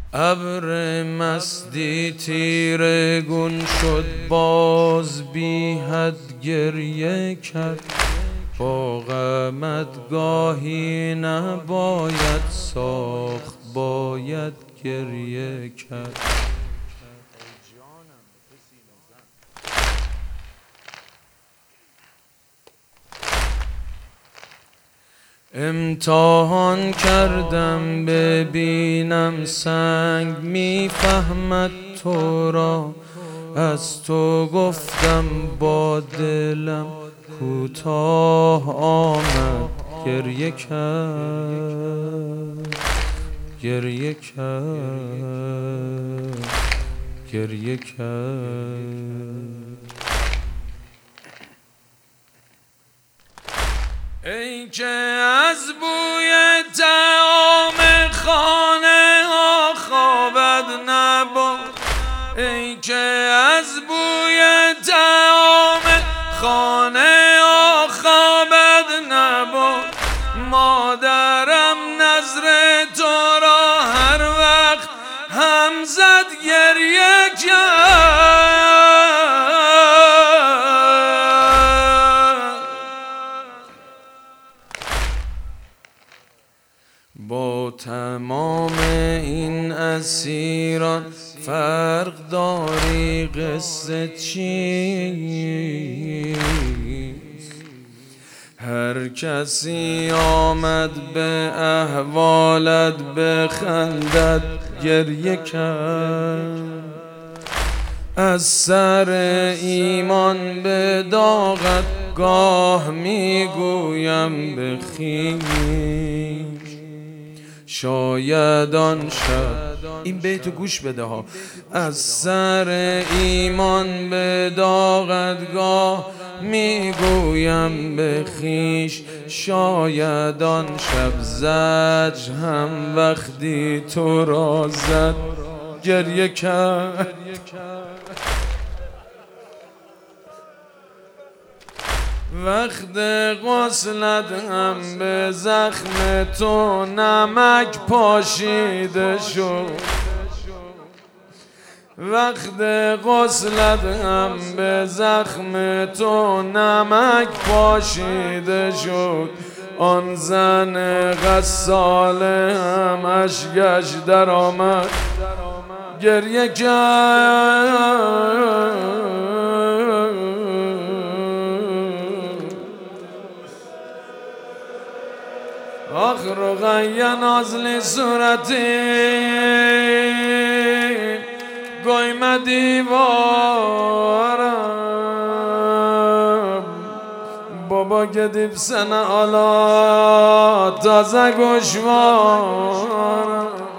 ابر مستی تیره گون شد، باز بی حد گریه کرد. با غمت گاهی نباید ساخت، باید گریه کرد. امتحان کردم ببینم سنگ میفهمد تو را، از تو گفتم با دلم کوتاه آمد. گریه کرد، گریه کرد، گریه کرد. ای که از بوی طعام خانه ها خوابت نبرد، ای که از بوی طعام خانه ها خوابت نبرد. مادرم نظر تو را هر وقت هم زد گریه کرد. با تمام این اسیران فرق داری قصه چیست؟ هر کسی آمد به احوالت بخندد گریه کرد. از سر ایمان به داغت گاه میگویم به خویش، شاید آن شب این بیتو گوش بده ها. از سر ایمان به داغت گاه میگویم به خویش، شاید آن شب زجر هم وقتی تو را زد گریه کرد. وقت غسلت هم به زخم تو نمک پاشیده شد، وقت غسلت هم به زخم تو نمک پاشیده شد. آن زن غساله هم اشکش در آمد گریه کرد. آخ رقیه نازلی صورتی گویم دیوارم، بابا گدیب سنه آلا تازه گوشوارم.